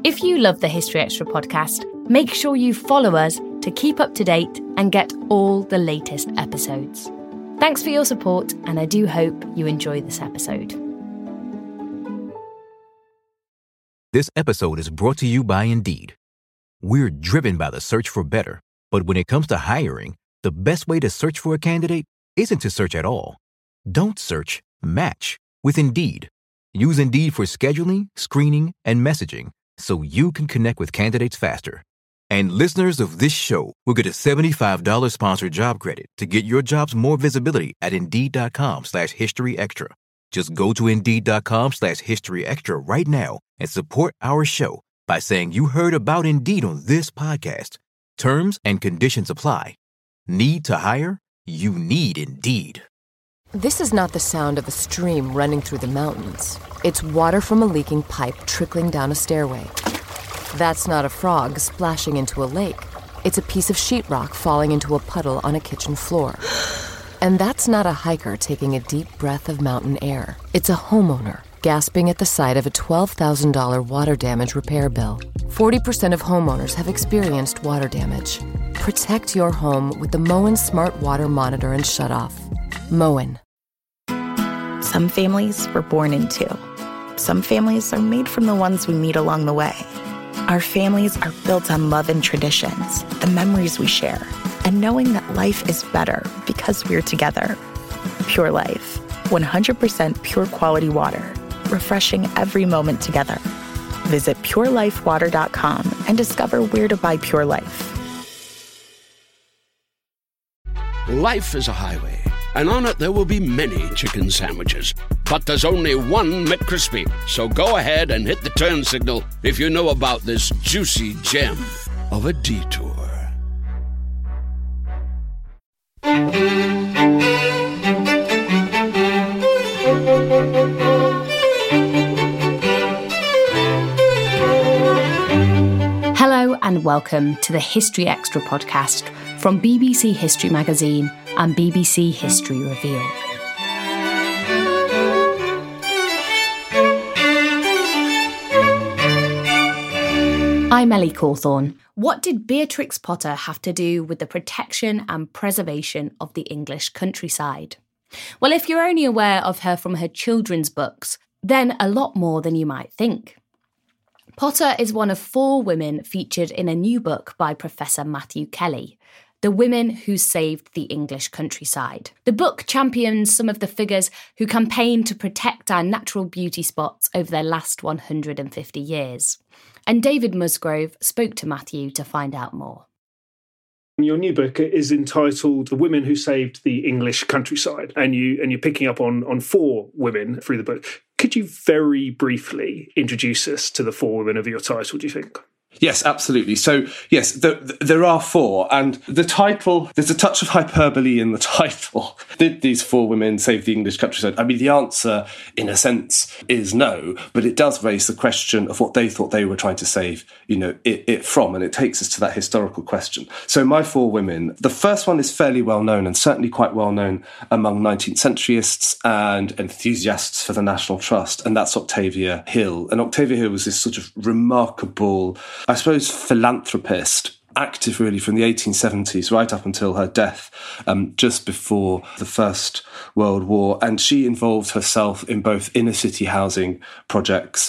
If you love the History Extra podcast, make sure you follow us to keep up to date and get all the latest episodes. Thanks for your support, and I do hope you enjoy this episode. This episode is brought to you by Indeed. We're driven by the search for better, but when it comes to hiring, the best way to search for a candidate isn't to search at all. Don't search, match with Indeed. Use Indeed for scheduling, screening, and messaging so you can connect with candidates faster. And listeners of this show will get a $75 sponsored job credit to get your jobs more visibility at Indeed.com/historyextra. Just go to Indeed.com/historyextra right now and support our show by saying you heard about Indeed on this podcast. Terms and conditions apply. Need to hire? You need Indeed. This is not the sound of a stream running through the mountains. It's water from a leaking pipe trickling down a stairway. That's not a frog splashing into a lake. It's a piece of sheetrock falling into a puddle on a kitchen floor. And that's not a hiker taking a deep breath of mountain air. It's a homeowner gasping at the sight of a $12,000 water damage repair bill. 40% of homeowners have experienced water damage. Protect your home with the Moen Smart Water Monitor and Shutoff. Moen. Some families we're born into. Some families are made from the ones we meet along the way. Our families are built on love and traditions, the memories we share, and knowing that life is better because we're together. Pure Life, 100% pure quality water, refreshing every moment together. Visit purelifewater.com and discover where to buy Pure Life. Life is a highway, and on it there will be many chicken sandwiches. But there's only one McCrispy. So go ahead and hit the turn signal if you know about this juicy gem of a detour. Hello and welcome to the History Extra podcast from BBC History Magazine and BBC History Revealed. I'm Ellie Cawthorne. What did Beatrix Potter have to do with the protection and preservation of the English countryside? Well, if you're only aware of her from her children's books, then a lot more than you might think. Potter is one of 4 women featured in a new book by Professor Matthew Kelly, The Women Who Saved the English Countryside. The book champions some of the figures who campaigned to protect our natural beauty spots over their last 150 years. And David Musgrove spoke to Matthew to find out more. Your new book is entitled The Women Who Saved the English Countryside, and you're picking up on 4 women through the book. Could you very briefly introduce us to the 4 women of your title, do you think? Yes, absolutely. So, yes, there are 4, and the title, there's a touch of hyperbole in the title. Did these 4 women save the English countryside? I mean, the answer, in a sense, is no, but it does raise the question of what they thought they were trying to save, it from, and it takes us to that historical question. So my 4 women, the first one is fairly well known, and certainly quite well known among 19th centuryists and enthusiasts for the National Trust, and that's Octavia Hill. And Octavia Hill was this sort of remarkable, I suppose, philanthropist, active really from the 1870s right up until her death just before the First World War. And she involved herself in both inner city housing projects,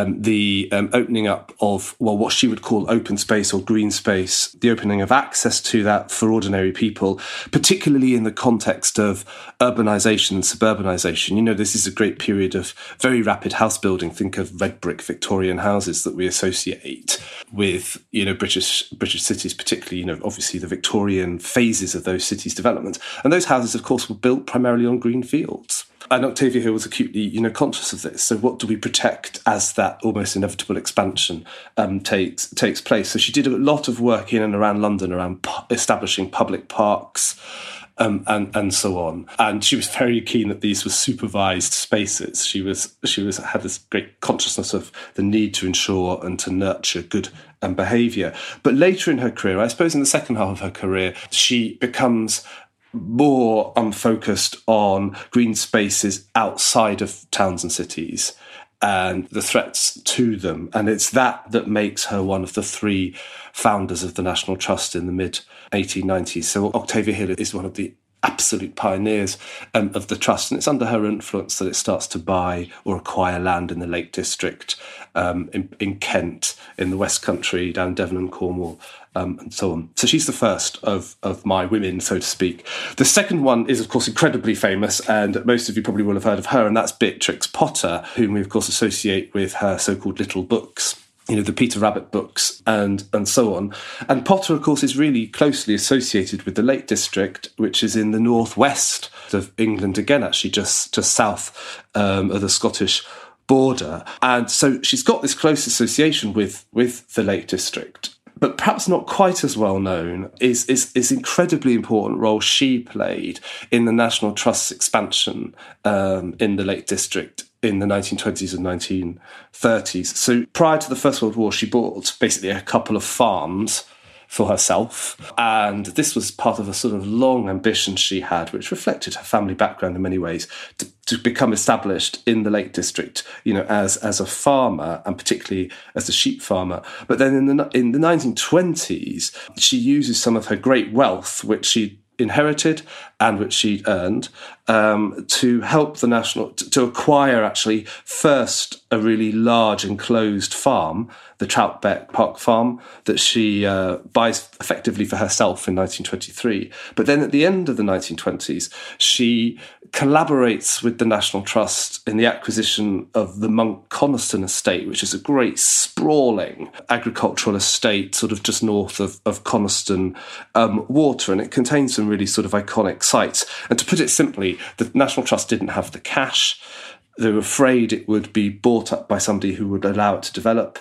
the opening up of, what she would call open space or green space, the opening of access to that for ordinary people, particularly in the context of urbanisation and suburbanisation. This is a great period of very rapid house building. Think of red brick Victorian houses that we associate with, British cities, particularly, obviously the Victorian phases of those cities' development. And those houses, of course, were built primarily on green fields. And Octavia Hill was acutely, conscious of this. So what do we protect as that almost inevitable expansion takes place? So she did a lot of work in and around London, around establishing public parks, and so on. And she was very keen that these were supervised spaces. She had this great consciousness of the need to ensure and to nurture good behaviour. But later in her career, I suppose in the second half of her career, she becomes more focused on green spaces outside of towns and cities. and the threats to them. And it's that makes her one of the three founders of the National Trust in the mid-1890s. So Octavia Hill is one of the absolute pioneers of the trust, and it's under her influence that it starts to buy or acquire land in the Lake District, in Kent, in the West Country, down Devon and Cornwall, and so on. So she's the first of my women, so to speak. The second one is, of course, incredibly famous, and most of you probably will have heard of her, and that's Beatrix Potter, whom we, of course, associate with her so-called little books, the Peter Rabbit books and so on. And Potter, of course, is really closely associated with the Lake District, which is in the northwest of England, again, actually just south of the Scottish border. And so she's got this close association with the Lake District. But perhaps not quite as well known is incredibly important role she played in the National Trust's expansion in the Lake District in the 1920s and 1930s. So prior to the First World War, she bought basically a couple of farms for herself. And this was part of a sort of long ambition she had, which reflected her family background in many ways, to become established in the Lake District, as a farmer, and particularly as a sheep farmer. But then in the 1920s, she uses some of her great wealth, which she inherited and which she'd earned, to help the to acquire actually first a really large enclosed farm, the Troutbeck Park Farm, that she buys effectively for herself in 1923. But then at the end of the 1920s, she collaborates with the National Trust in the acquisition of the Monk Coniston estate, which is a great sprawling agricultural estate sort of just north of Coniston Water, and it contains some really sort of iconic sites. And to put it simply, the National Trust didn't have the cash. They were afraid it would be bought up by somebody who would allow it to develop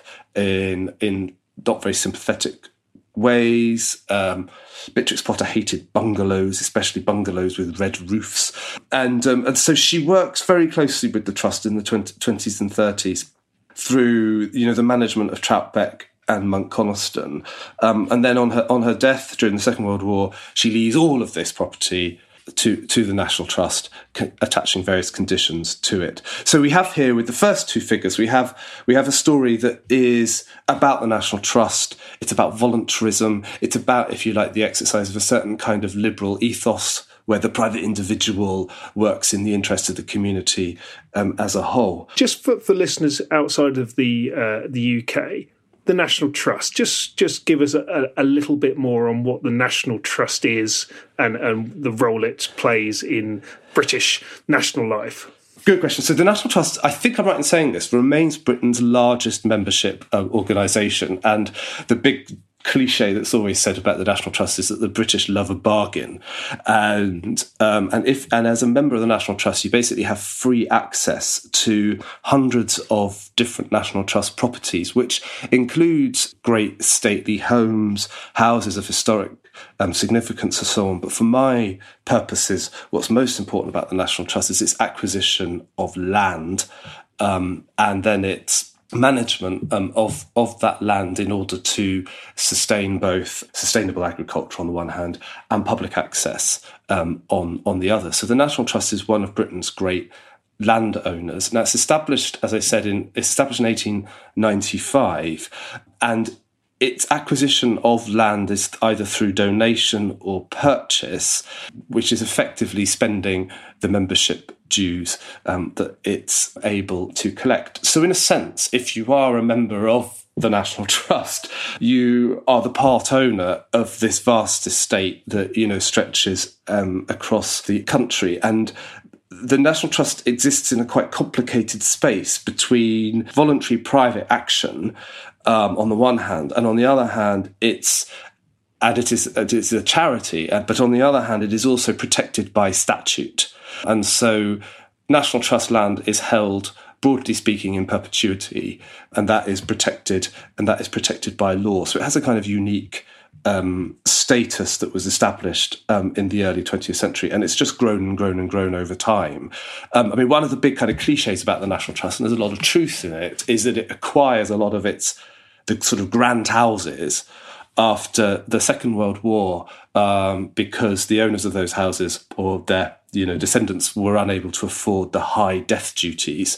in not very sympathetic ways. Beatrix Potter hated bungalows, especially bungalows with red roofs. And so she works very closely with the Trust in the 20s and 30s through, the management of Troutbeck and Monk Coniston. And then on her death during the Second World War, she leaves all of this property to the National Trust, attaching various conditions to it. So we have here, with the first two figures, we have a story that is about the National Trust. It's about voluntarism. It's about, if you like, the exercise of a certain kind of liberal ethos, where the private individual works in the interest of the community as a whole. Just for listeners outside of the UK, the National Trust, just give us a little bit more on what the National Trust is and the role it plays in British national life. Good question. So the National Trust, I think I'm right in saying this, remains Britain's largest membership organisation, and the big cliche that's always said about the National Trust is that the British love a bargain, and as a member of the National Trust, you basically have free access to hundreds of different National Trust properties, which includes great stately homes, houses of historic significance, and so on. But for my purposes, what's most important about the National Trust is its acquisition of land, and then its management of that land in order to sustain both sustainable agriculture on the one hand and public access on the other. So the National Trust is one of Britain's great landowners. Now, it's established, as I said, in 1895, and its acquisition of land is either through donation or purchase, which is effectively spending the membership dues that it's able to collect. So in a sense, if you are a member of the National Trust, you are the part owner of this vast estate that, stretches across the country. And the National Trust exists in a quite complicated space between voluntary private action on the one hand, and on the other hand, it is a charity, but on the other hand, it is also protected by statute. And so National Trust land is held, broadly speaking, in perpetuity, and that is protected by law. So it has a kind of unique status that was established in the early 20th century, and it's just grown and grown and grown over time. One of the big kind of cliches about the National Trust, and there's a lot of truth in it, is that it acquires a lot of the sort of grand houses after the Second World War, because the owners of those houses or their descendants were unable to afford the high death duties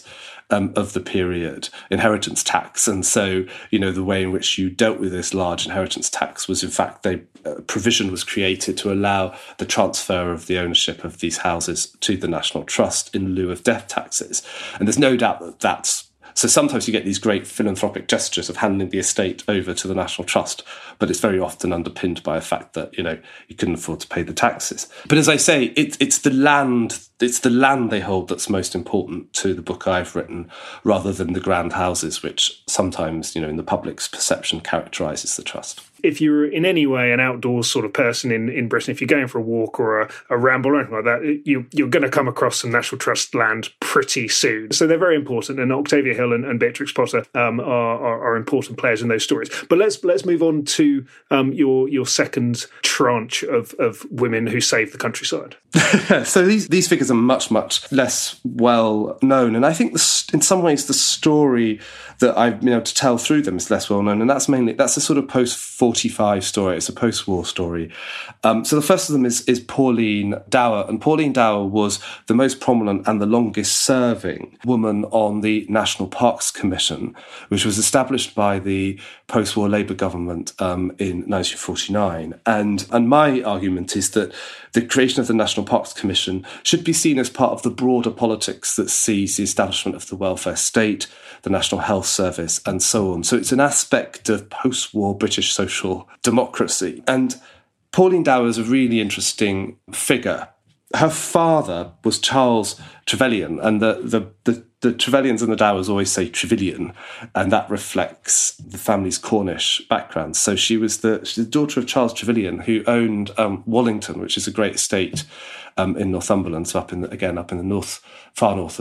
of the period, inheritance tax. And so, the way in which you dealt with this large inheritance tax was, in fact, provision was created to allow the transfer of the ownership of these houses to the National Trust in lieu of death taxes. And there's no doubt that that's so sometimes you get these great philanthropic gestures of handing the estate over to the National Trust, but it's very often underpinned by a fact that, you couldn't afford to pay the taxes. But as I say, it's the land they hold that's most important to the book I've written, rather than the grand houses, which sometimes, in the public's perception characterises the trust. If you're in any way an outdoors sort of person in Britain, if you're going for a walk or a ramble or anything like that, you're going to come across some National Trust land pretty soon. So they're very important, and Octavia Hill and Beatrix Potter are important players in those stories. But let's move on to your second tranche of women who saved the countryside. So these figures are much, much less well known, and I think in some ways the story that I've been able to tell through them is less well known, and that's a sort of post-45 story. It's a post-war story. So the first of them is Pauline Dower, and Pauline Dower was the most prominent and the longest-serving woman on the National Parks Commission, which was established by the post-war Labour government in 1949. And my argument is that the creation of the National Parks Commission should be seen as part of the broader politics that sees the establishment of the welfare state, the National Health Service, and so on. So it's an aspect of post-war British social democracy. And Pauline Dower is a really interesting figure. Her father was Charles Trevelyan, and the Trevelyan's and the Dowers always say Trevelyan, and that reflects the family's Cornish background. So she's the daughter of Charles Trevelyan, who owned Wallington, which is a great estate in Northumberland, so up in the north, far north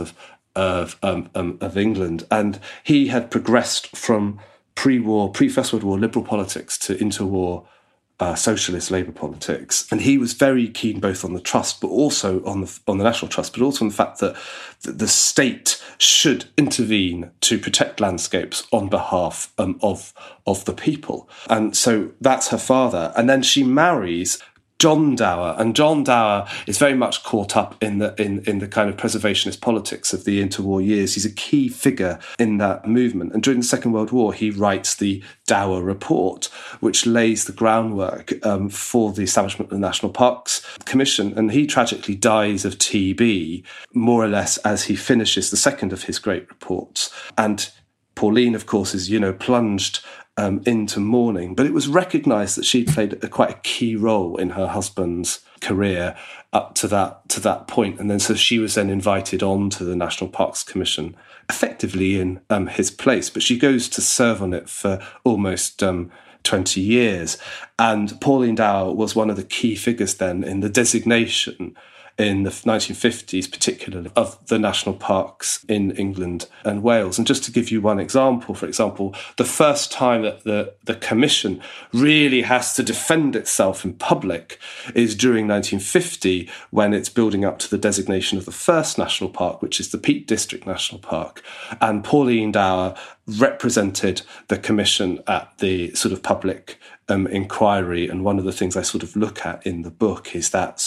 of England. And he had progressed from pre-First World War liberal politics to interwar socialist Labour politics, and he was very keen both on the trust, but also on the National Trust, but also on the fact that the state should intervene to protect landscapes on behalf of the people. And so that's her father, and then she marries John Dower, and John Dower is very much caught up in the kind of preservationist politics of the interwar years. He's a key figure in that movement, and during the Second World War, he writes the Dower Report, which lays the groundwork for the establishment of the National Parks Commission. And he tragically dies of TB, more or less as he finishes the second of his great reports. And Pauline, of course, is plunged into mourning, but it was recognised that she played quite a key role in her husband's career up to that point, and then so she was then invited on to the National Parks Commission, effectively in his place, but she goes to serve on it for almost 20 years, and Pauline Dower was one of the key figures then in the designation in the 1950s, particularly, of the national parks in England and Wales. And just to give you one example, for example, the first time that the Commission really has to defend itself in public is during 1950, when it's building up to the designation of the first national park, which is the Peak District National Park. And Pauline Dower represented the Commission at the sort of public inquiry. And one of the things I sort of look at in the book is that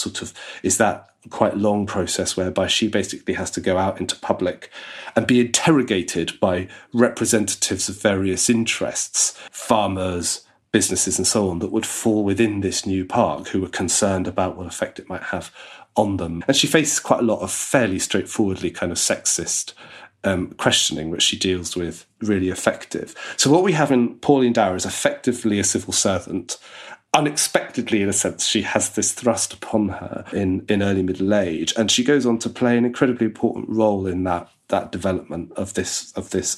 quite long process whereby she basically has to go out into public and be interrogated by representatives of various interests, farmers, businesses and so on, that would fall within this new park, who were concerned about what effect it might have on them. And she faces quite a lot of fairly straightforwardly kind of sexist questioning, which she deals with really effective. So what we have in Pauline Dower is effectively a civil servant. Unexpectedly, in a sense, she has this thrust upon her in early middle age, and she goes on to play an incredibly important role in that development of this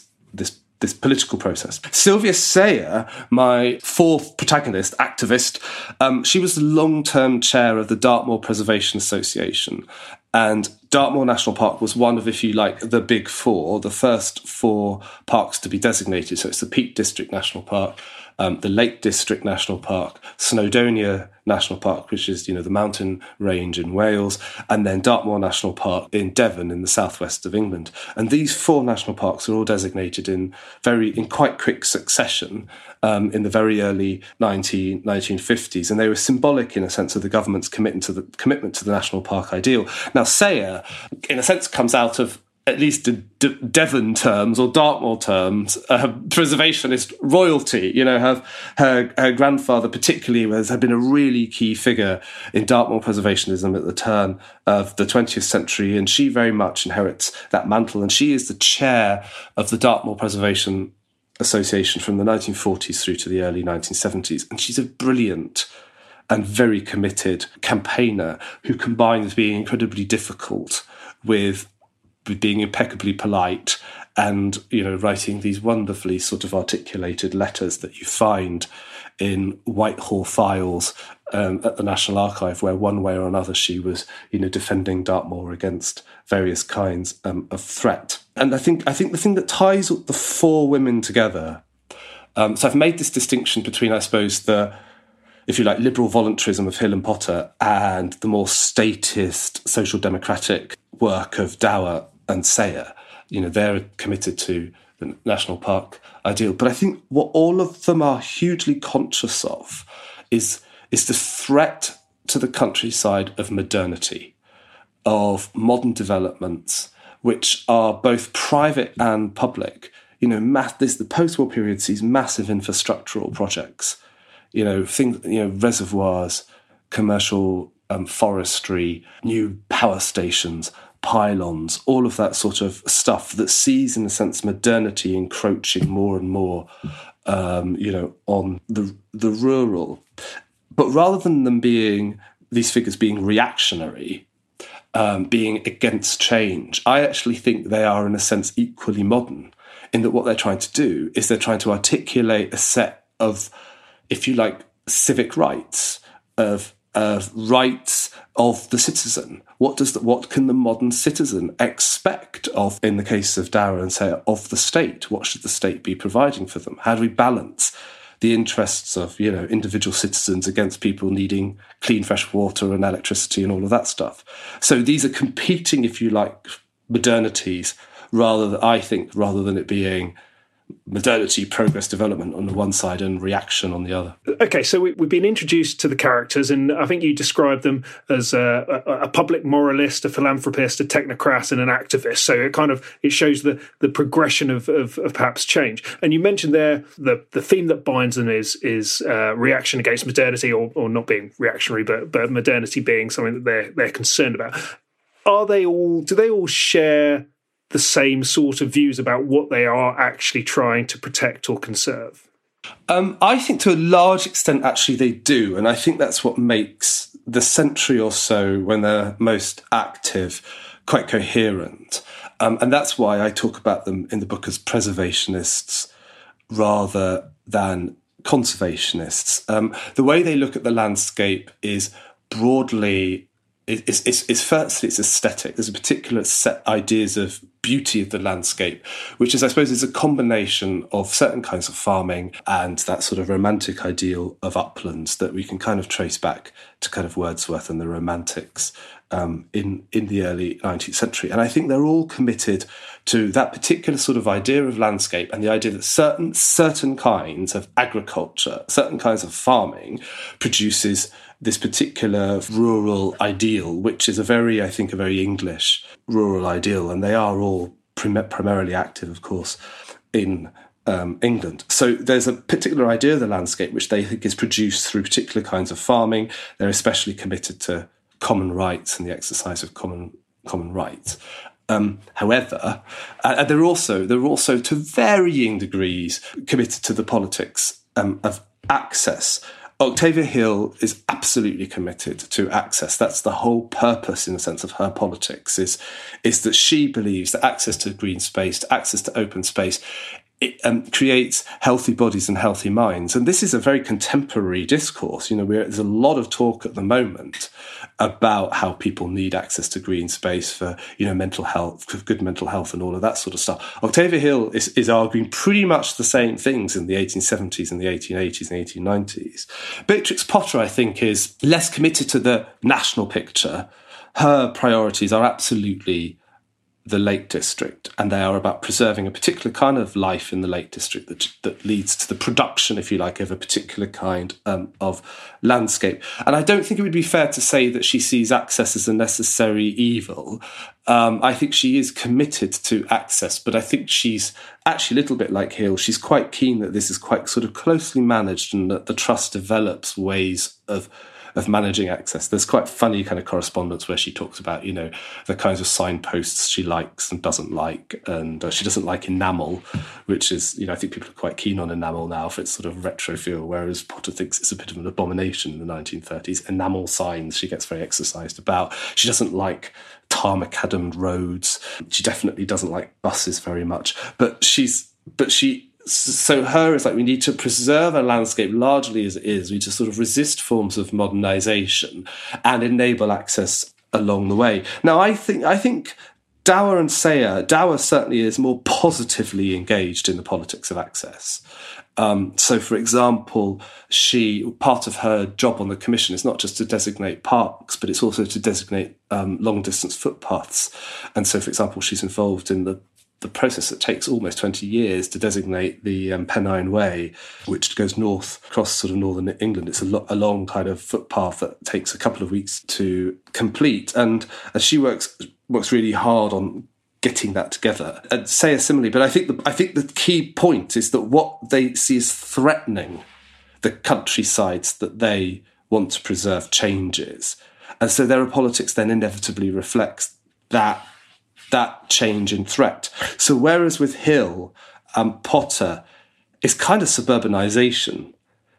political process. Sylvia Sayer, my fourth protagonist, activist, she was the long-term chair of the Dartmoor Preservation Association. And Dartmoor National Park was one of, if you like, the big four, the first four parks to be designated. So it's the Peak District National Park, the Lake District National Park, Snowdonia National Park, which is, the mountain range in Wales, and then Dartmoor National Park in Devon in the southwest of England. And these four national parks are all designated in quite quick succession in the very early 1950s. And they were symbolic, in a sense, of the government's commitment to the national park ideal. Now, Sayer, in a sense, comes out of at least in Devon terms or Dartmoor terms, preservationist royalty. You know, her grandfather particularly had been a really key figure in Dartmoor preservationism at the turn of the 20th century, and she very much inherits that mantle. And she is the chair of the Dartmoor Preservation Association from the 1940s through to the early 1970s. And she's a brilliant and very committed campaigner who combines being incredibly difficult with being impeccably polite and, you know, writing these wonderfully sort of articulated letters that you find in Whitehall files at the National Archive, where one way or another she was, you know, defending Dartmoor against various kinds of threat. And I think the thing that ties the four women together, so I've made this distinction between, I suppose, the, if you like, liberal voluntarism of Hill and Potter and the more statist social democratic work of Dower and Sayer. You know, they're committed to the national park ideal. But I think what all of them are hugely conscious of is the threat to the countryside of modernity, of modern developments, which are both private and public. You know, the post-war period sees massive infrastructural projects. You know, things, you know, reservoirs, commercial forestry, new power stations, pylons, all of that sort of stuff that sees, in a sense, modernity encroaching more and more, you know, on the rural. But rather than them being, these figures being reactionary, being against change, I actually think they are, in a sense, equally modern, in that what they're trying to do is they're trying to articulate a set of, if you like, civic rights, of rights of the citizen. What can the modern citizen expect of, in the case of Dower and Sayer, of the state? What should the state be providing for them? How do we balance the interests of, you know, individual citizens against people needing clean, fresh water and electricity and all of that stuff? So these are competing, if you like, modernities, rather than it being modernity, progress, development on the one side and reaction on the other. Okay, so we've been introduced to the characters, and I think you described them as a public moralist, a philanthropist, a technocrat, and an activist. So it shows the progression of perhaps change. And you mentioned there the theme that binds them is reaction against modernity, or not being reactionary, but modernity being something that they're concerned about. Do they all share the same sort of views about what they are actually trying to protect or conserve? I think to a large extent, actually, they do. And I think that's what makes the century or so, when they're most active, quite coherent. And that's why I talk about them in the book as preservationists rather than conservationists. The way they look at the landscape is broadly, firstly, it's aesthetic. There's a particular set ideas of beauty of the landscape, which I suppose is a combination of certain kinds of farming and that sort of romantic ideal of uplands that we can kind of trace back to kind of Wordsworth and the Romantics in the early 19th century. And I think they're all committed to that particular sort of idea of landscape and the idea that certain kinds of agriculture, certain kinds of farming produces this particular rural ideal, which is a very English rural ideal. And they are all primarily active, of course, in England. So there's a particular idea of the landscape which they think is produced through particular kinds of farming. They're especially committed to common rights and the exercise of common rights. However, they're also to varying degrees committed to the politics of access. Octavia Hill is absolutely committed to access. That's the whole purpose, in a sense, of her politics, is that she believes that access to green space, access to open space, it creates healthy bodies and healthy minds. And this is a very contemporary discourse. You know, there's a lot of talk at the moment about how people need access to green space for, you know, mental health, for good mental health and all of that sort of stuff. Octavia Hill is arguing pretty much the same things in the 1870s and the 1880s and 1890s. Beatrix Potter, I think, is less committed to the national picture. Her priorities are absolutely the Lake District, and they are about preserving a particular kind of life in the Lake District that leads to the production, if you like, of a particular kind of landscape. And I don't think it would be fair to say that she sees access as a necessary evil. I think she is committed to access, but I think she's actually a little bit like Hill. She's quite keen that this is quite sort of closely managed and that the trust develops ways of managing access. There's quite funny kind of correspondence where she talks about, the kinds of signposts she likes and doesn't like. And she doesn't like enamel, which is, I think people are quite keen on enamel now for its sort of retro feel, whereas Potter thinks it's a bit of an abomination in the 1930s. Enamel signs she gets very exercised about. She doesn't like tar-macadam roads. She definitely doesn't like buses very much. So her is like, we need to preserve our landscape largely as it is. We need to sort of resist forms of modernisation and enable access along the way. Now, I think Dower and Sayer, Dower certainly is more positively engaged in the politics of access. So, for example, part of her job on the commission is not just to designate parks, but it's also to designate long-distance footpaths. And so, for example, she's involved in the process that takes almost 20 years to designate the Pennine Way, which goes north across sort of northern England. It's a long kind of footpath that takes a couple of weeks to complete. And she works really hard on getting that together. And Sayer similarly, but I think the key point is that what they see as threatening the countrysides that they want to preserve changes. And so their politics then inevitably reflects that change in threat. So whereas with Hill and Potter, it's kind of suburbanisation.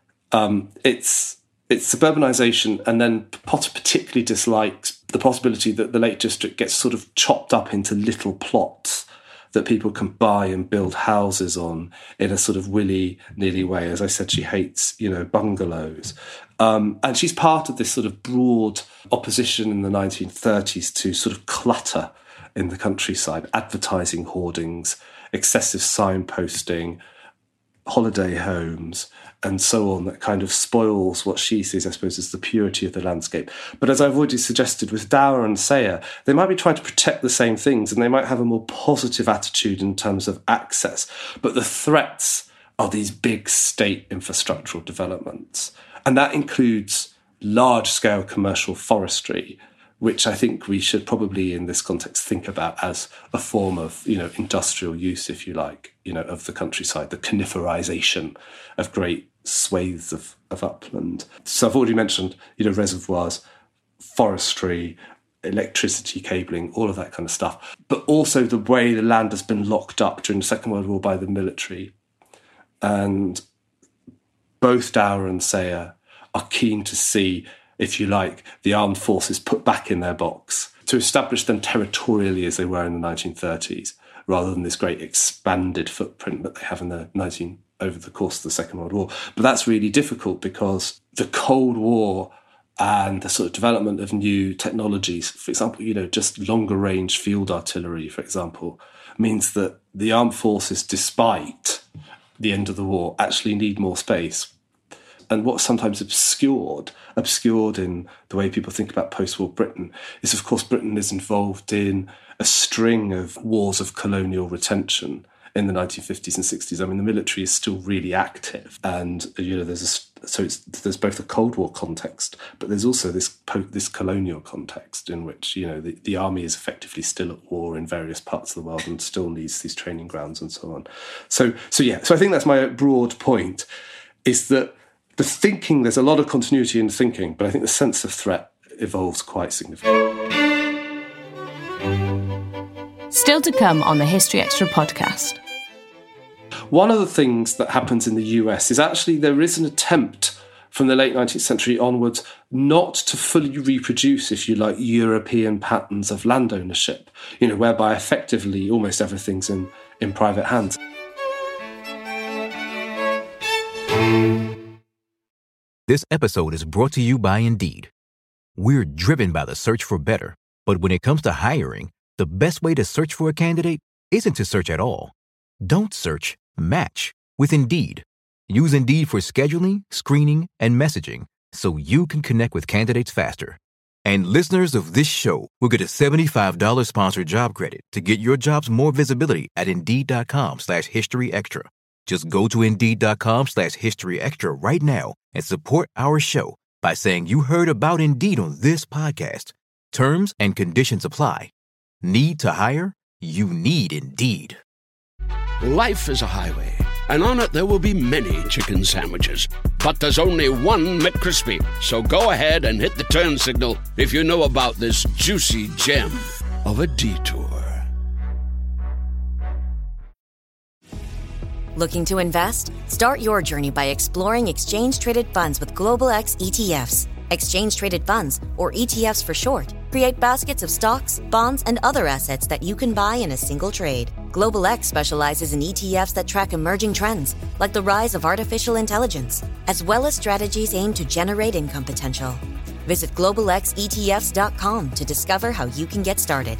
It's suburbanisation, and then Potter particularly dislikes the possibility that the Lake District gets sort of chopped up into little plots that people can buy and build houses on in a sort of willy-nilly way. As I said, she hates, bungalows. And she's part of this sort of broad opposition in the 1930s to sort of clutter in the countryside, advertising hoardings, excessive signposting, holiday homes, and so on, that kind of spoils what she sees, I suppose, as the purity of the landscape. But as I've already suggested with Dower and Sayer, they might be trying to protect the same things, and they might have a more positive attitude in terms of access. But the threats are these big state infrastructural developments. And that includes large-scale commercial forestry, which I think we should probably in this context think about as a form of, industrial use, if you like, of the countryside, the coniferization of great swathes of upland. So I've already mentioned, reservoirs, forestry, electricity cabling, all of that kind of stuff, but also the way the land has been locked up during the Second World War by the military. And both Dower and Sayer are keen to see, if you like, the armed forces put back in their box, to establish them territorially as they were in the 1930s, rather than this great expanded footprint that they have over the course of the Second World War. But that's really difficult because the Cold War and the sort of development of new technologies, for example, just longer range field artillery, for example, means that the armed forces, despite the end of the war, actually need more space. And what's sometimes obscured in the way people think about post-war Britain is, of course, Britain is involved in a string of wars of colonial retention in the 1950s and 60s. I mean, the military is still really active, and there's both a Cold War context, but there's also this colonial context in which the army is effectively still at war in various parts of the world and still needs these training grounds and so on. So I think that's my broad point, is that there's a lot of continuity in thinking, but I think the sense of threat evolves quite significantly. Still to come on the History Extra podcast. One of the things that happens in the US is actually there is an attempt from the late 19th century onwards not to fully reproduce, if you like, European patterns of land ownership, whereby effectively almost everything's in private hands. This episode is brought to you by Indeed. We're driven by the search for better, but when it comes to hiring, the best way to search for a candidate isn't to search at all. Don't search, match with Indeed. Use Indeed for scheduling, screening, and messaging so you can connect with candidates faster. And listeners of this show will get a $75 sponsored job credit to get your jobs more visibility at Indeed.com/History Extra. Just go to Indeed.com/History Extra right now and support our show by saying you heard about Indeed on this podcast. Terms and conditions apply. Need to hire? You need Indeed. Life is a highway, and on it there will be many chicken sandwiches. But there's only one McCrispy. So go ahead and hit the turn signal if you know about this juicy gem of a detour. Looking to invest? Start your journey by exploring exchange-traded funds with Global X ETFs. Exchange-traded funds, or ETFs for short, create baskets of stocks, bonds, and other assets that you can buy in a single trade. Global X specializes in ETFs that track emerging trends, like the rise of artificial intelligence, as well as strategies aimed to generate income potential. Visit globalxetfs.com to discover how you can get started.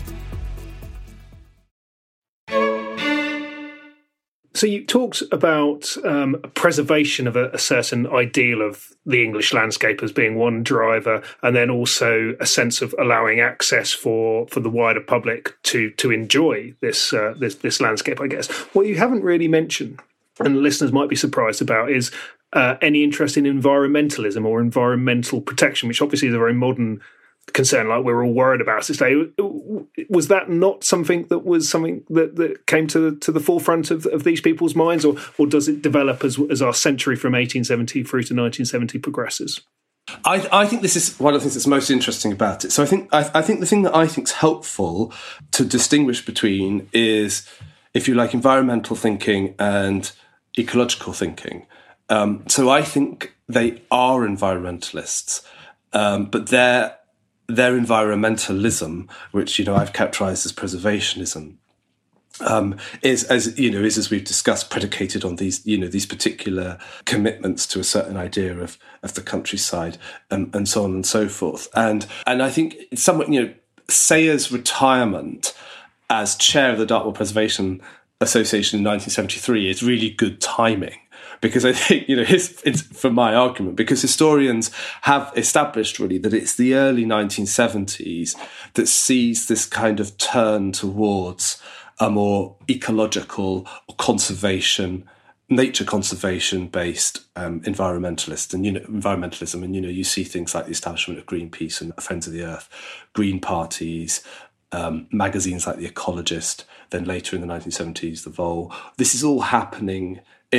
So you talked about preservation of a certain ideal of the English landscape as being one driver, and then also a sense of allowing access for the wider public to enjoy this landscape, I guess. What you haven't really mentioned, and listeners might be surprised about, is any interest in environmentalism or environmental protection, which obviously is a very modern concern, like we're all worried about today. Was that not something that came to the forefront of these people's minds, or does it develop as our century from 1870 through to 1970 progresses? I think this is one of the things that's most interesting about it. So I think the thing that I think is helpful to distinguish between is, if you like, environmental thinking and ecological thinking. So I think they are environmentalists, but their environmentalism, which I've characterised as preservationism, is as we've discussed, predicated on these particular commitments to a certain idea of the countryside, and so on and so forth. And I think it's somewhat, Sayre's retirement as chair of the Dartmoor Preservation Association in 1973 is really good timing. Because I think, it's for my argument, because historians have established really that it's the early 1970s that sees this kind of turn towards a more ecological or nature conservation based environmentalist and environmentalism. And you see things like the establishment of Greenpeace and Friends of the Earth, green parties, magazines like The Ecologist, then later in the 1970s, The Vol. This is all happening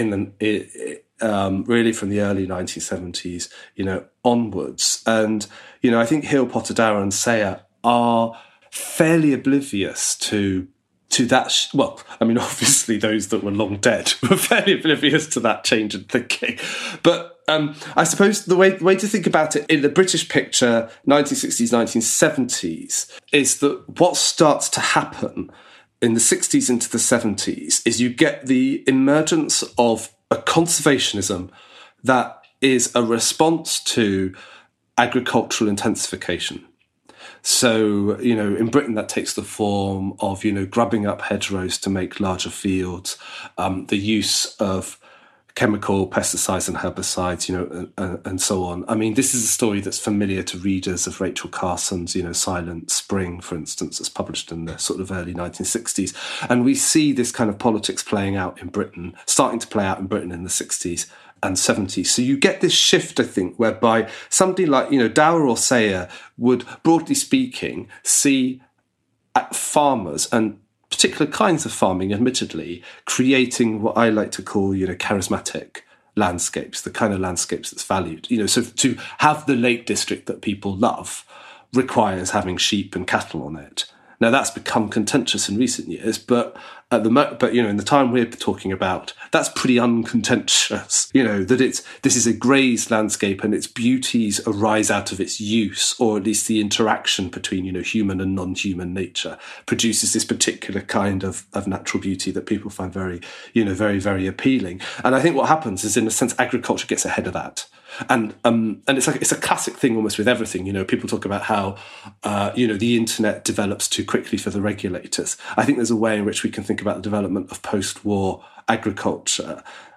really from the early 1970s, onwards. And, I think Hill, Potter-Dower and Sayre are fairly oblivious to that. Obviously those that were long dead were fairly oblivious to that change in thinking. But I suppose the way to think about it in the British picture, 1960s, 1970s, is that what starts to happen in the 60s into the 70s is you get the emergence of a conservationism that is a response to agricultural intensification. So, in Britain, that takes the form of, grubbing up hedgerows to make larger fields, the use of chemical pesticides and herbicides, and so on. I mean, this is a story that's familiar to readers of Rachel Carson's, Silent Spring, for instance, that's published in the sort of early 1960s. And we see this kind of politics starting to play out in Britain in the 60s and 70s. So you get this shift, I think, whereby somebody like, Dower or Sayre would, broadly speaking, see farmers and particular kinds of farming, admittedly, creating what I like to call, charismatic landscapes, the kind of landscapes that's valued. So to have the Lake District that people love requires having sheep and cattle on it. Now that's become contentious in recent years, but in the time we're talking about, that's pretty uncontentious. This is a grazed landscape, and its beauties arise out of its use, or at least the interaction between human and non-human nature produces this particular kind of natural beauty that people find very, very, very appealing. And I think what happens is, in a sense, agriculture gets ahead of that. And it's a classic thing almost with everything. People talk about how the internet develops too quickly for the regulators. I think there's a way in which we can think about the development of post-war agriculture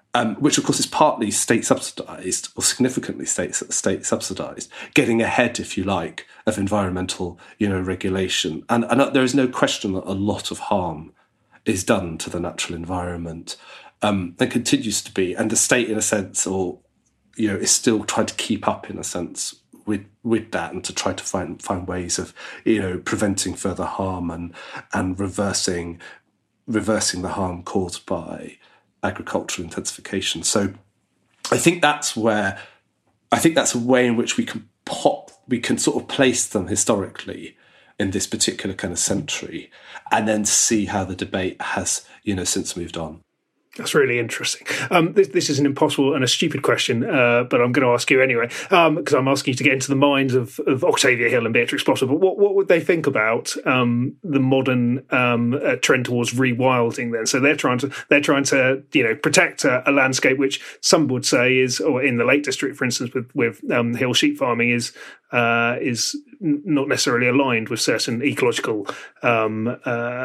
which of course is partly state subsidised, or significantly state subsidised, getting ahead, if you like, of environmental, regulation. And there is no question that a lot of harm is done to the natural environment, and continues to be. And the state, in a sense, is still trying to keep up, in a sense, with that, and to try to find ways of, preventing further harm and reversing the harm caused by agricultural intensification. So I think that's a way in which we can sort of place them historically in this particular kind of century, and then see how the debate has, since moved on. That's really interesting. This is an impossible and a stupid question, but I'm going to ask you anyway, because I'm asking you to get into the minds of Octavia Hill and Beatrix Potter. But what would they think about the modern trend towards rewilding then? So they're trying to protect a landscape which some would say is, or in the Lake District, for instance, with hill sheep farming is not necessarily aligned with certain ecological side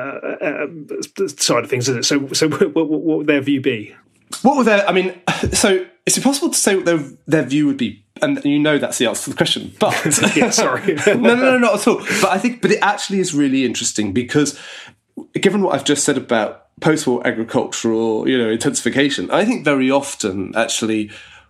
of things, is it? So what would their view be? What would their? I mean, so it's impossible to say what their view would be, and that's the answer to the question. But yeah, sorry, no, not at all. But it actually is really interesting, because given what I've just said about post-war agricultural, intensification, I think very often actually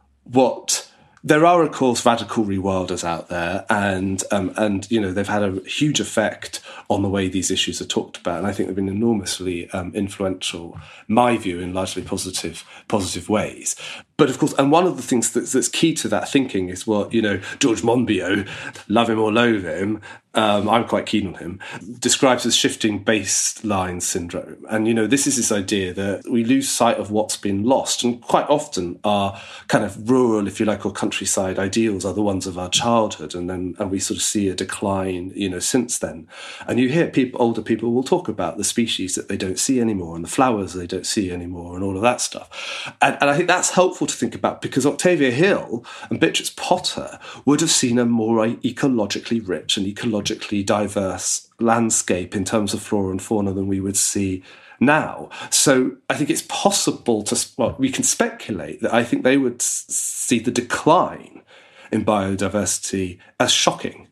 there are, of course, radical rewilders out there, and they've had a huge effect on the way these issues are talked about, and I think they've been enormously influential, in my view, in largely positive ways. But of course, and one of the things that's key to that thinking is George Monbiot, love him or loathe him, I'm quite keen on him, describes as shifting baseline syndrome. And, this is this idea that we lose sight of what's been lost. And quite often our kind of rural, if you like, or countryside ideals are the ones of our childhood. And we sort of see a decline, since then. And you hear older people will talk about the species that they don't see anymore and the flowers they don't see anymore and all of that stuff. And I think that's helpful to think about, because Octavia Hill and Beatrix Potter would have seen a more ecologically rich and ecologically diverse landscape in terms of flora and fauna than we would see now. So I think it's possible we can speculate that I think they would see the decline in biodiversity as shocking.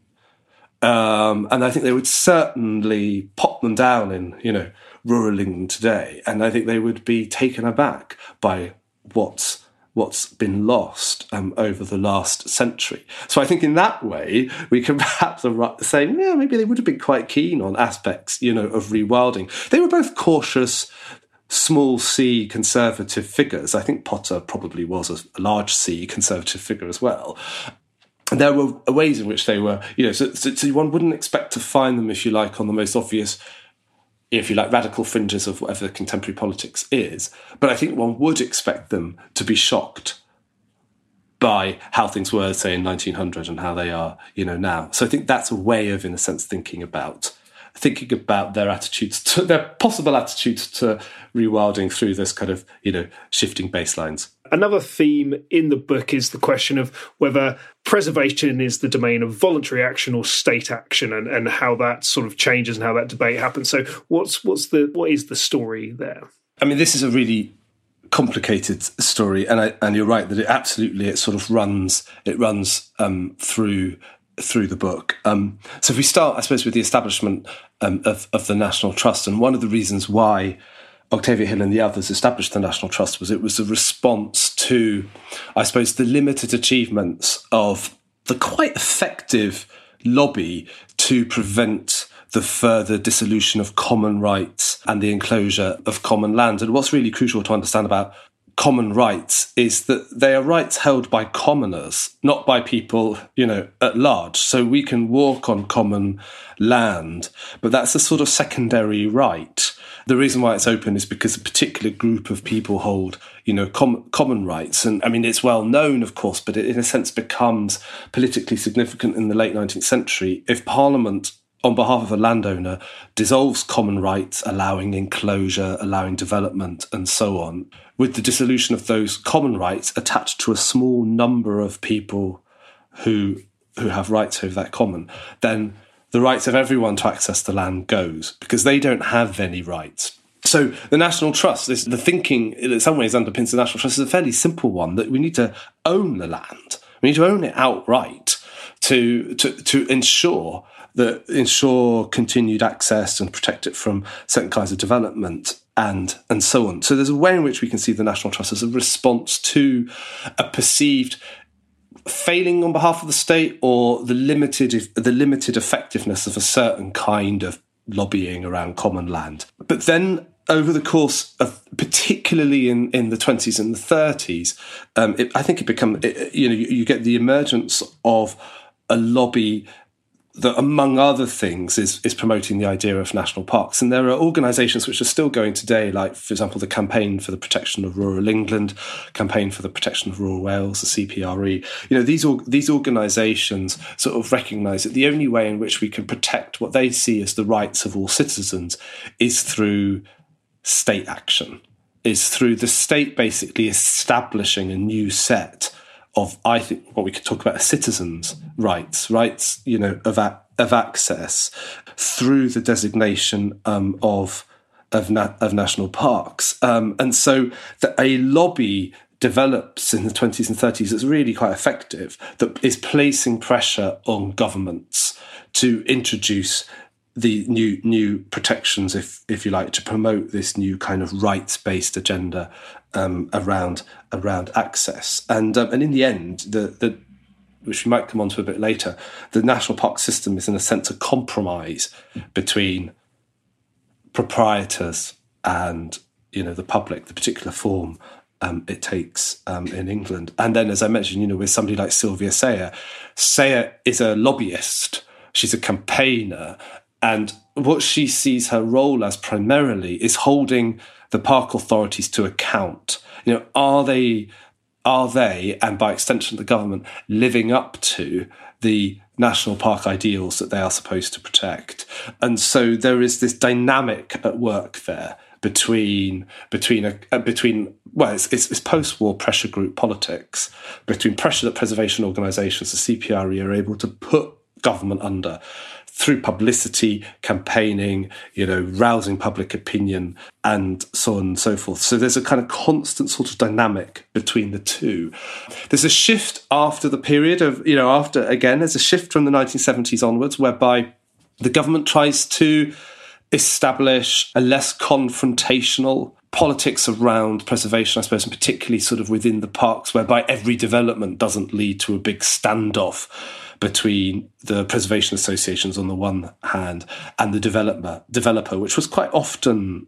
And I think they would certainly pop them down in, rural England today. And I think they would be taken aback by what's been lost over the last century. So I think in that way, we can perhaps say, maybe they would have been quite keen on aspects, of rewilding. They were both cautious, small C conservative figures. I think Potter probably was a large C conservative figure as well. And there were ways in which they were, so one wouldn't expect to find them, if you like, on the most obvious, if you like, radical fringes of whatever contemporary politics is. But I think one would expect them to be shocked by how things were, say, in 1900 and how they are, now. So I think that's a way of, in a sense, thinking about their attitudes, their possible attitudes to rewilding through this kind of, shifting baselines. Another theme in the book is the question of whether preservation is the domain of voluntary action or state action, and how that sort of changes and how that debate happens. So what is the story there? I mean, this is a really complicated story, and you're right that it sort of runs through the book. So if we start, I suppose, with the establishment of the National Trust, and one of the reasons why Octavia Hill and the others established the National Trust was it was a response to, I suppose, the limited achievements of the quite effective lobby to prevent the further dissolution of common rights and the enclosure of common land. And what's really crucial to understand about common rights is that they are rights held by commoners, not by people, at large. So we can walk on common land, but that's a sort of secondary right. The reason why it's open is because a particular group of people hold, common rights. And I mean, it's well known, of course, but it in a sense becomes politically significant in the late 19th century if Parliament, on behalf of a landowner, dissolves common rights, allowing enclosure, allowing development, and so on. With the dissolution of those common rights attached to a small number of people who have rights over that common, then the rights of everyone to access the land goes, because they don't have any rights. So the National Trust, the thinking in some ways underpins the National Trust, is a fairly simple one, that we need to own the land. We need to own it outright to ensure continued access and protect it from certain kinds of development and so on. So there's a way in which we can see the National Trust as a response to a perceived failing on behalf of the state, or the limited effectiveness of a certain kind of lobbying around common land. But then over the course of, particularly in the 20s and the 30s, I think you get the emergence of a lobby that, among other things, is promoting the idea of national parks. And there are organisations which are still going today, like, for example, the Campaign for the Protection of Rural England, Campaign for the Protection of Rural Wales, the CPRE. These organisations sort of recognise that the only way in which we can protect what they see as the rights of all citizens is through state action, is through the state basically establishing a new set of, I think, what we could talk about as citizens' rights, of access through the designation of national parks. And so that a lobby develops in the 20s and 30s that's really quite effective, that is placing pressure on governments to introduce the new protections, if you like, to promote this new kind of rights-based agenda around access. And in the end, the which we might come on to a bit later, the national park system is in a sense a compromise between proprietors and the public, the particular form it takes in England. And then, as I mentioned, with somebody like Sylvia Sayer, Sayer is a lobbyist. She's a campaigner. And what she sees her role as primarily is holding the park authorities to account. Are they, and by extension the government, living up to the national park ideals that they are supposed to protect? And so there is this dynamic at work there between it's post-war pressure group politics, between pressure that preservation organisations, the CPRE, are able to put government under through publicity, campaigning, rousing public opinion, and so on and so forth. So there's a kind of constant sort of dynamic between the two. There's a shift after the period of, there's a shift from the 1970s onwards, whereby the government tries to establish a less confrontational politics around preservation, I suppose, and particularly sort of within the parks, whereby every development doesn't lead to a big standoff between the preservation associations on the one hand and the developer, which was quite often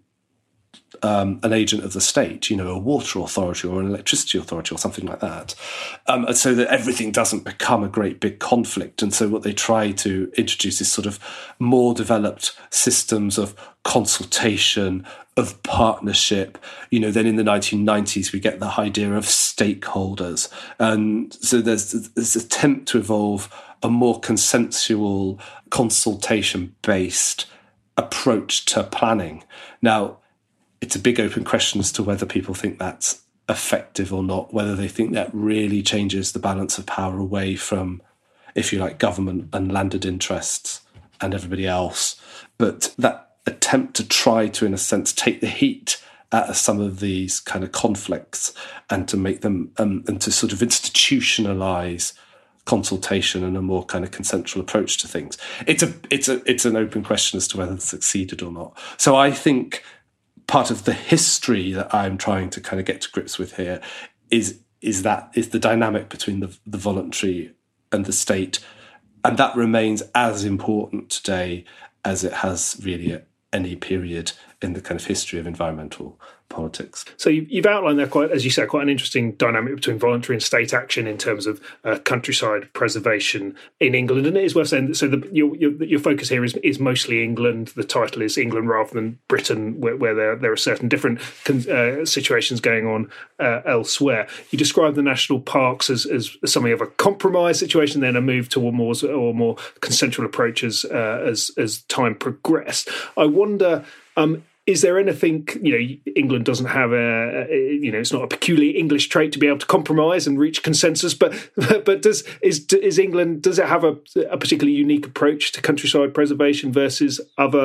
an agent of the state, a water authority or an electricity authority or something like that. And so that everything doesn't become a great big conflict. And so what they try to introduce is sort of more developed systems of consultation, of partnership. Then in the 1990s, we get the idea of stakeholders. And so there's this attempt to evolve a more consensual, consultation-based approach to planning. Now, it's a big open question as to whether people think that's effective or not, whether they think that really changes the balance of power away from, if you like, government and landed interests and everybody else. But that attempt to try to, in a sense, take the heat out of some of these kind of conflicts and to make them, and to sort of institutionalise consultation and a more kind of consensual approach to things. It's an open question as to whether it's succeeded or not. So I think part of the history that I'm trying to kind of get to grips with here is the dynamic between the voluntary and the state, and that remains as important today as it has really at any period in the kind of history of environmental politics. So you've outlined there quite an interesting dynamic between voluntary and state action in terms of countryside preservation in England. And it is worth saying that, so your focus here is mostly England. The title is England rather than Britain, where there are certain different situations going on elsewhere. You describe the national parks as something of a compromise situation, then a move to more consensual approaches as time progressed. I wonder, is there anything, England doesn't have it's not a peculiar English trait to be able to compromise and reach consensus, but does England, does it have a particularly unique approach to countryside preservation versus other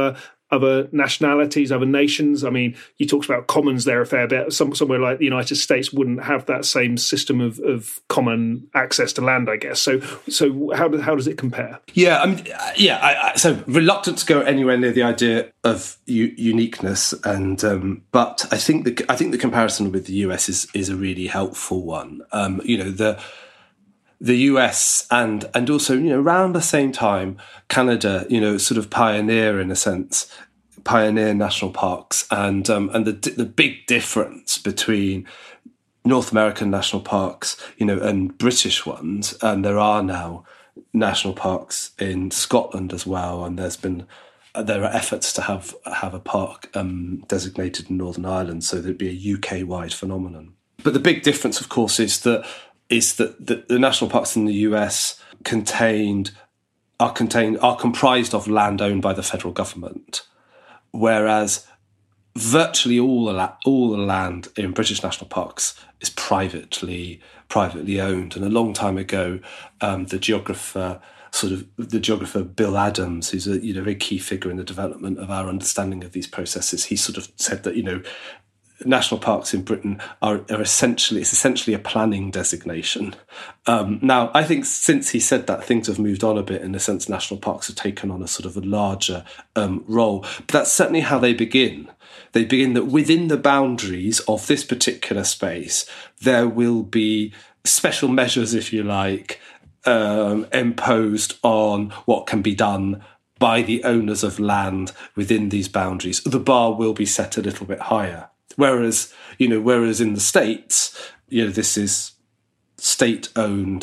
other nationalities, other nations? I mean, you talked about commons there a fair bit. Somewhere like the United States wouldn't have that same system of common access to land, I guess. So how does it compare? Yeah, I mean, so reluctant to go anywhere near the idea of uniqueness, and but I think the comparison with the US is a really helpful one. The US and also, around the same time, Canada, sort of pioneer national parks, and the big difference between North American national parks, and British ones, and there are now national parks in Scotland as well, and there are efforts to have a park designated in Northern Ireland, so there'd be a UK-wide phenomenon. But the big difference, of course, is that the national parks in the US are comprised of land owned by the federal government, whereas virtually all the land in British national parks is privately owned. And a long time ago, the geographer Bill Adams, who's a very key figure in the development of our understanding of these processes, he sort of said that national parks in Britain are essentially a planning designation. Now, I think since he said that, things have moved on a bit. In a sense, national parks have taken on a sort of a larger role. But that's certainly how they begin. They begin that within the boundaries of this particular space, there will be special measures, if you like, imposed on what can be done by the owners of land within these boundaries. The bar will be set a little bit higher. Whereas in the States, this is state-owned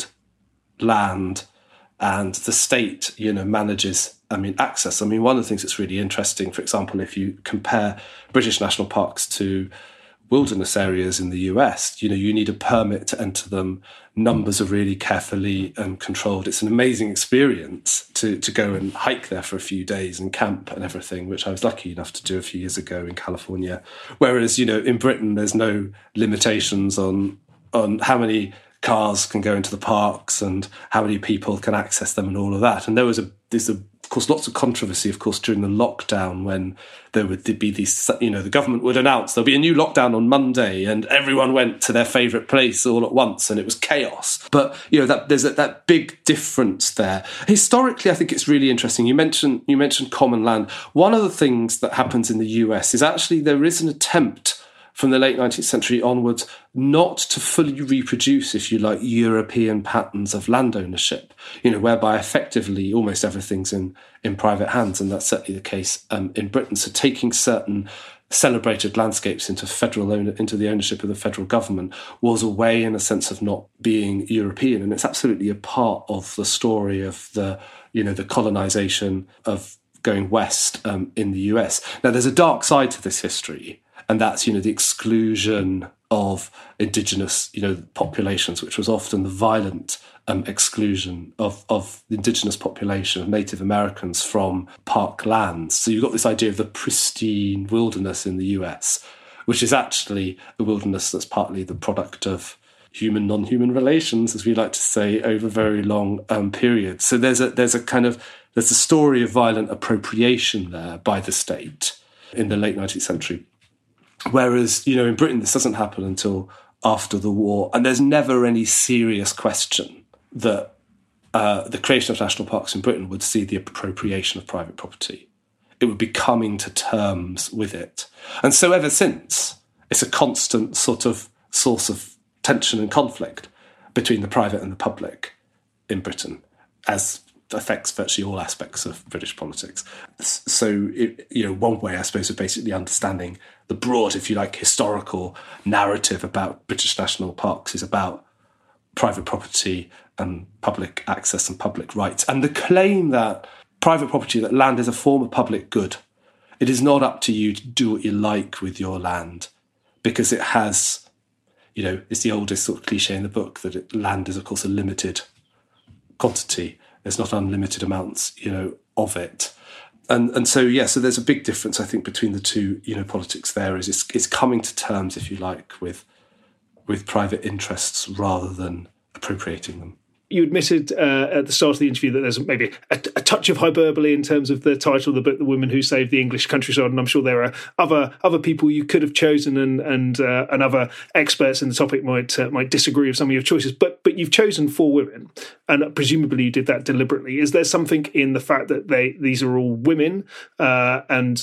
land, and the state, manages, access. One of the things that's really interesting, for example, if you compare British national parks to wilderness areas in the US, you need a permit to enter them. Numbers are really carefully controlled. It's an amazing experience to go and hike there for a few days and camp and everything, which I was lucky enough to do a few years ago in California. Whereas, in Britain, there's no limitations on how many cars can go into the parks and how many people can access them and all of that. And there's of course, lots of controversy, of course, during the lockdown when there would be these, the government would announce there'll be a new lockdown on Monday and everyone went to their favourite place all at once and it was chaos. But, there's that big difference there. Historically, I think it's really interesting. You mentioned common land. One of the things that happens in the US is actually there is an attempt from the late 19th century onwards not to fully reproduce, if you like, European patterns of land ownership, whereby effectively almost everything's in private hands. And that's certainly the case in Britain. So taking certain celebrated landscapes into the ownership of the federal government was a way, in a sense, of not being European. And it's absolutely a part of the story of the colonisation of going west in the US. Now, there's a dark side to this history, and that's, the exclusion of indigenous, populations, which was often the violent exclusion of the indigenous population, of Native Americans from park lands. So you've got this idea of the pristine wilderness in the US, which is actually a wilderness that's partly the product of human, non-human relations, as we like to say, over very long periods. So there's a story of violent appropriation there by the state in the late 19th century. Whereas, in Britain, this doesn't happen until after the war. And there's never any serious question that the creation of national parks in Britain would see the appropriation of private property. It would be coming to terms with it. And so ever since, it's a constant sort of source of tension and conflict between the private and the public in Britain, as affects virtually all aspects of British politics. So, one way, I suppose, of basically understanding the broad, if you like, historical narrative about British national parks is about private property and public access and public rights. And the claim that private property, that land is a form of public good. It is not up to you to do what you like with your land, because it has, it's the oldest sort of cliche in the book that land is, of course, a limited quantity. There's not unlimited amounts, of it. And so there's a big difference, I think, between the two, politics there is it's coming to terms, if you like, with private interests rather than appropriating them. You admitted at the start of the interview that there's maybe a touch of hyperbole in terms of the title of the book, The Women Who Saved the English Countryside, and I'm sure there are other people you could have chosen, and other experts in the topic might disagree with some of your choices. But you've chosen 4 women, and presumably you did that deliberately. Is there something in the fact that these are all women, and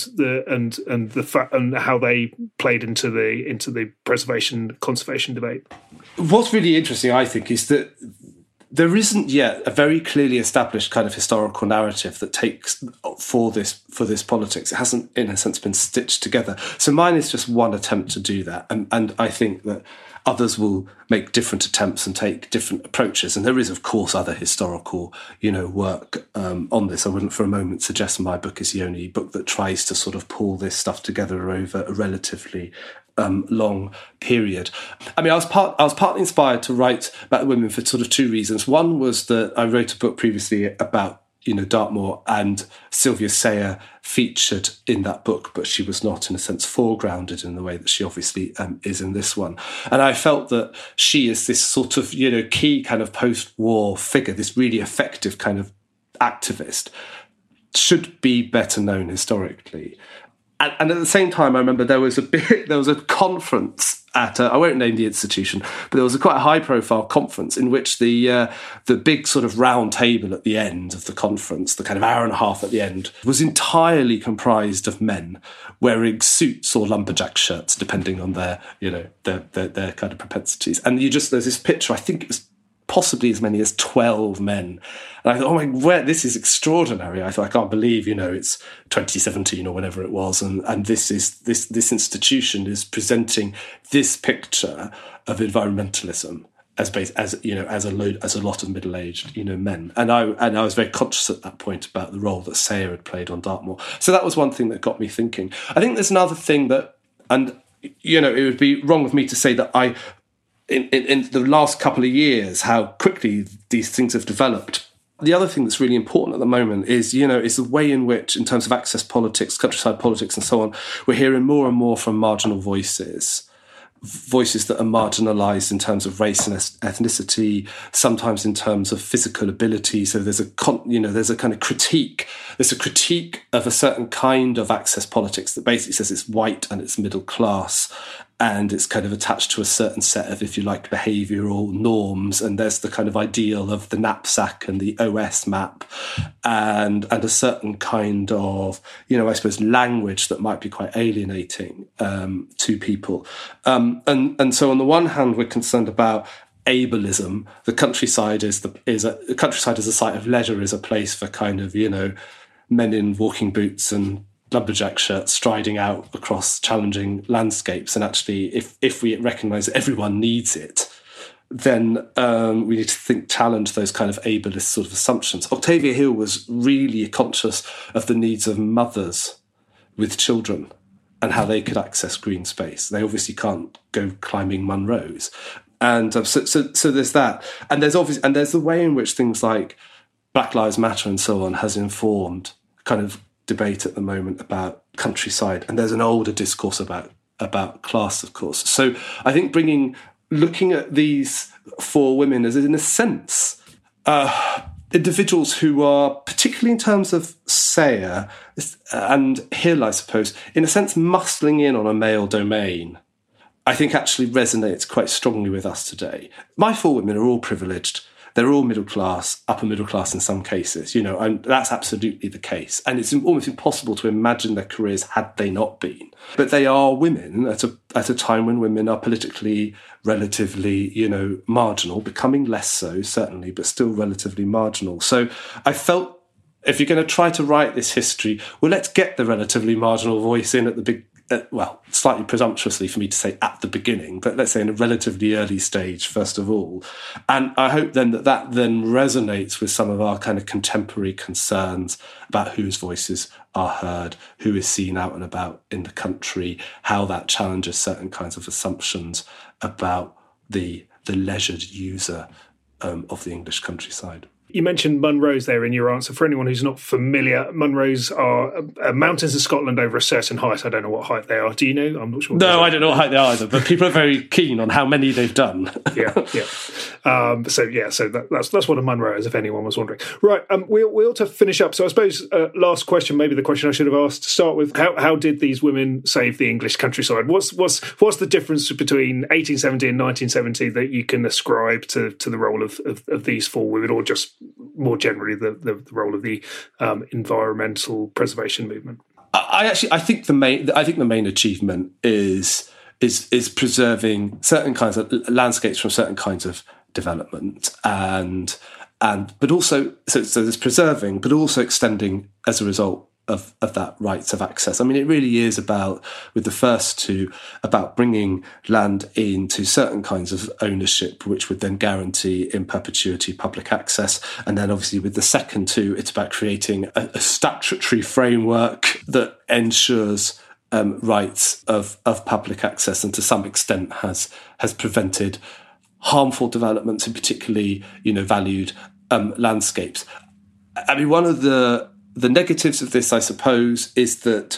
how they played into the conservation debate? What's really interesting, I think, is that there isn't yet a very clearly established kind of historical narrative that takes for this politics. It hasn't, in a sense, been stitched together. So mine is just one attempt to do that, and I think that others will make different attempts and take different approaches. And there is, of course, other historical, work on this. I wouldn't for a moment suggest my book is the only book that tries to sort of pull this stuff together over a relatively long period. I mean, I was partly inspired to write about the women for sort of 2 reasons. One was that I wrote a book previously about Dartmoor, and Sylvia Sayer featured in that book, but she was not, in a sense, foregrounded in the way that she obviously is in this one. And I felt that she is this sort of, key kind of post-war figure, this really effective kind of activist, should be better known historically. And at the same time, I remember there was a conference at I won't name the institution, but there was a quite high-profile conference in which the big sort of round table at the end of the conference, the kind of hour and a half at the end, was entirely comprised of men wearing suits or lumberjack shirts, depending on their their kind of propensities. And there's this picture. I think it was possibly as many as 12 men. And I thought, oh my God, this is extraordinary. I thought, I can't believe, it's 2017 or whatever it was. And this institution is presenting this picture of environmentalism as a lot of middle-aged, men. And I was very conscious at that point about the role that Sayer had played on Dartmoor. So that was one thing that got me thinking. I think there's another thing that, and, it would be wrong of me to say that in the last couple of years, how quickly these things have developed. The other thing that's really important at the moment is, is the way in which, in terms of access politics, countryside politics and so on, we're hearing more and more from marginal voices that are marginalised in terms of race and ethnicity, sometimes in terms of physical ability. So there's a kind of critique. There's a critique of a certain kind of access politics that basically says it's white and it's middle class, and it's kind of attached to a certain set of, if you like, behavioural norms. And there's the kind of ideal of the knapsack and the OS map, and a certain kind of, I suppose, language that might be quite alienating to people. And so on the one hand, we're concerned about ableism. The countryside is a site of leisure, is a place for kind of, men in walking boots and lumberjack shirts striding out across challenging landscapes. And actually, if we recognise that everyone needs it, then we need to challenge those kind of ableist sort of assumptions. Octavia Hill was really conscious of the needs of mothers with children and how they could access green space. They obviously can't go climbing Munros. And so there's that. And there's the way in which things like Black Lives Matter and so on has informed kind of debate at the moment about countryside. And there's an older discourse about class, of course. So I think looking at these 4 women as, in a sense, individuals who are, particularly in terms of Sayer and Hill, I suppose, in a sense, muscling in on a male domain, I think actually resonates quite strongly with us today. My 4 women are all privileged. They're all middle class, upper middle class in some cases, and that's absolutely the case. And it's almost impossible to imagine their careers had they not been. But they are women at a time when women are politically relatively, marginal, becoming less so, certainly, but still relatively marginal. So I felt, if you're going to try to write this history, well, let's get the relatively marginal voice in at the slightly presumptuously for me to say at the beginning, but let's say in a relatively early stage, first of all. And I hope then that then resonates with some of our kind of contemporary concerns about whose voices are heard, who is seen out and about in the country, how that challenges certain kinds of assumptions about the leisured user of the English countryside. You mentioned Munros there in your answer. For anyone who's not familiar, Munros are mountains in Scotland over a certain height. I don't know what height they are. Do you know? I'm not sure. No, I don't know what height they are either, but people are very keen on how many they've done. Yeah. So that's what a Munro is, if anyone was wondering. Right, we ought to finish up. So I suppose last question, maybe the question I should have asked to start with, how did these women save the English countryside? What's the difference between 1870 and 1970 that you can ascribe to the role of these four women, or just more generally the role of the environmental preservation movement? I think the main achievement is preserving certain kinds of landscapes from certain kinds of development, but also so there's preserving, but also extending as a result of that rights of access. I mean, it really is about, with the first two, about bringing land into certain kinds of ownership, which would then guarantee in perpetuity public access. And then obviously with the second two, it's about creating a statutory framework that ensures rights of public access, and to some extent has prevented harmful developments in particularly, valued landscapes. I mean, one of the negatives of this, I suppose, is the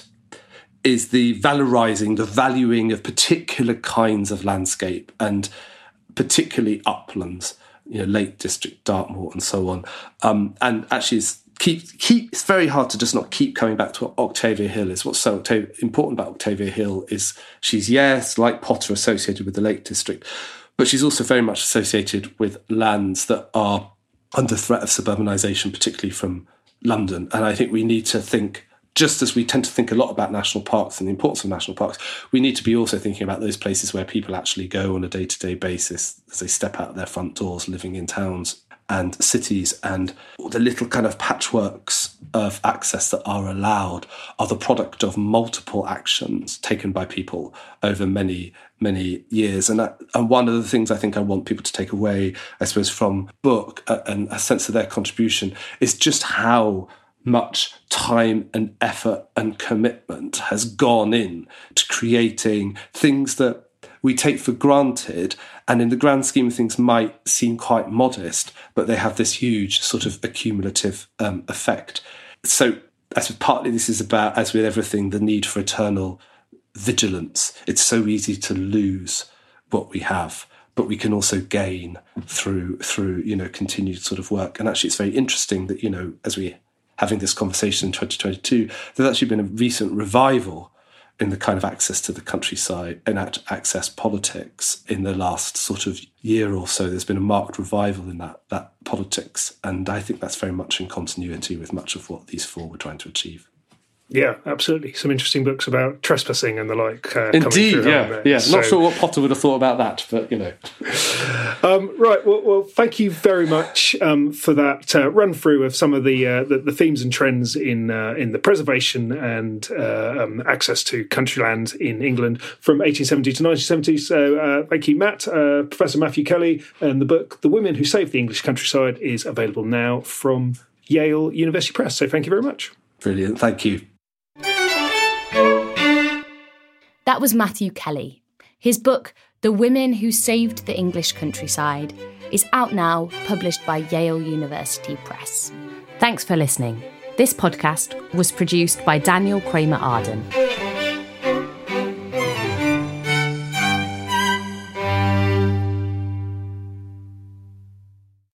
valorising, the valuing of particular kinds of landscape, and particularly uplands, Lake District, Dartmoor, and so on. And actually, it's very hard to just not keep coming back to what Octavia Hill is. What's so important about Octavia Hill is she's, yes, like Potter, associated with the Lake District, but she's also very much associated with lands that are under threat of suburbanisation, particularly from London. And I think we need to think, just as we tend to think a lot about national parks and the importance of national parks, we need to be also thinking about those places where people actually go on a day-to-day basis as they step out their front doors, living in towns and cities, and the little kind of patchworks of access that are allowed are the product of multiple actions taken by people over many, many years. And one of the things I think I want people to take away, I suppose, from book and a sense of their contribution is just how much time and effort and commitment has gone in to creating things that we take for granted, and in the grand scheme of things might seem quite modest, but they have this huge sort of accumulative effect. So I suppose partly this is about, as with everything, the need for eternal vigilance. It's so easy to lose what we have, but we can also gain through continued sort of work. And actually it's very interesting that, as we having this conversation in 2022, there's actually been a recent revival in the kind of access to the countryside and access politics in the last sort of year or so. There's been a marked revival in that politics. And I think that's very much in continuity with much of what these four were trying to achieve. Yeah, absolutely. Some interesting books about trespassing and the like. Indeed, yeah. So, not sure what Potter would have thought about that, but right. Well, thank you very much for that run through of some of the themes and trends in the preservation and access to country land in England from 1870 to 1970. So thank you, Matt, Professor Matthew Kelly, and the book "The Women Who Saved the English Countryside" is available now from Yale University Press. So thank you very much. Brilliant. Thank you. That was Matthew Kelly. His book, The Women Who Saved the English Countryside, is out now, published by Yale University Press. Thanks for listening. This podcast was produced by Daniel Kramer Arden.